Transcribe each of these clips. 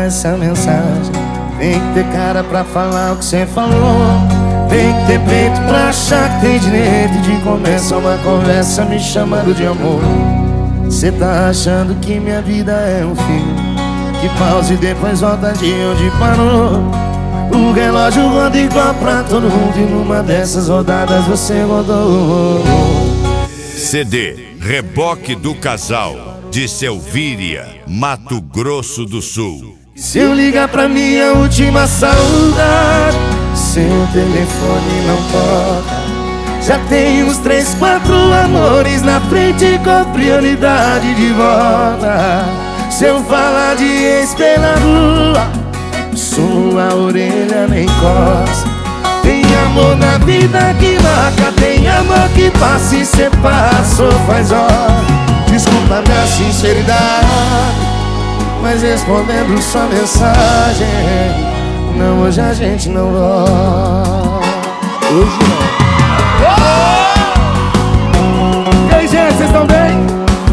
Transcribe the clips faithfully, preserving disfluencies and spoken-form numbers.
essa mensagem. Tem que ter cara pra falar o que cê falou. Tem que ter peito pra achar que tem direito de começar uma conversa me chamando de amor. Cê tá achando que minha vida é um filme que pausa e depois volta de onde parou. O relógio roda igual pra todo mundo e numa dessas rodadas você rodou. C D Reboque do Casal, de Selvíria, Mato Grosso do Sul. Se eu ligar pra minha última saudade, seu telefone não toca. Já tem uns três, quatro amores na frente com prioridade de volta. Se eu falar de ex pela rua, sua orelha nem coça. Tem amor na vida que marca, tem amor que passa e cê passou faz hora. Desculpa minha sinceridade, mas respondendo sua mensagem, não, hoje a gente não volta. Hoje não. E aí, gente, vocês estão bem?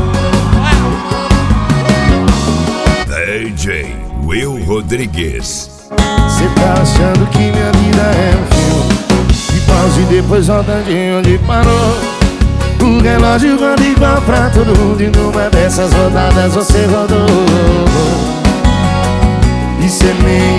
D J Will Rodrigues. Cê tá achando que minha vida é um filme que pausa e depois volta de onde parou. O relógio roda igual pra todo mundo e numa dessas rodadas você rodou. E cê nem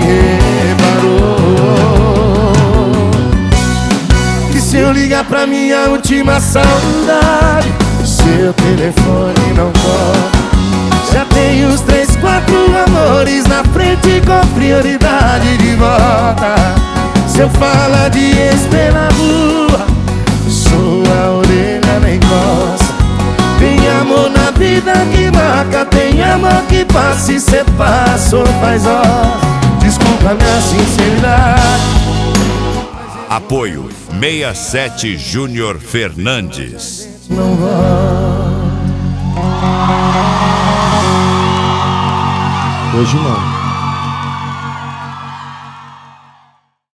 reparou que se eu ligar pra minha última saudade, seu telefone não toca. Já tem uns três, quatro amores na frente com prioridade de volta. Se eu falar de ex pela rua, sua orelha nem coça. Tem amor na vida que marca, tem amor que passa e cê passou faz hora. Desculpa minha sinceridade. Apoio sessenta e sete Júnior Fernandes. Não volta. Hoje não.